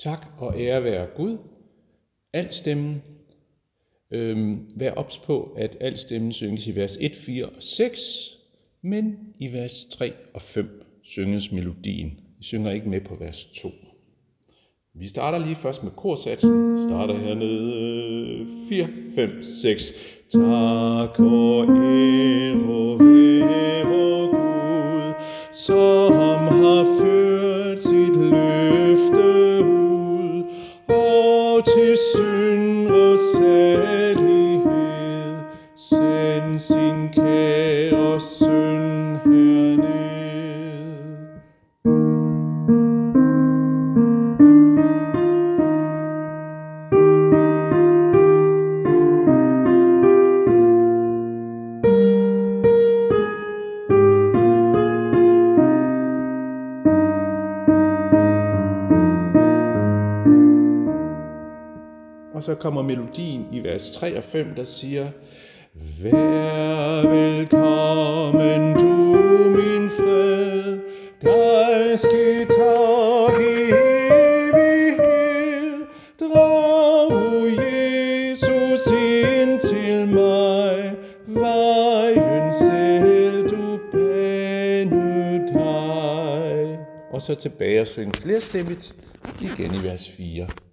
Tak og ære være Gud. Altstemmen. Vær ops på, at altstemmen synges i vers 1, 4 og 6, men i vers 3 og 5 synges melodien. Vi synger ikke med på vers 2. Vi starter lige først med korsatsen. Starter hernede. 4, 5, 6. Tak og ære være Gud, som har ført sit løfte ud, og til syndere salighed send sin kære søn herned. Og så kommer melodien i vers 3 og 5, der siger: Vær velkommen du min fred, dig ske tak i evighed. Drag Jesus ind til mig, vejen selv du bane dig. Og så tilbage og synge flerstemmigt igen i vers 4.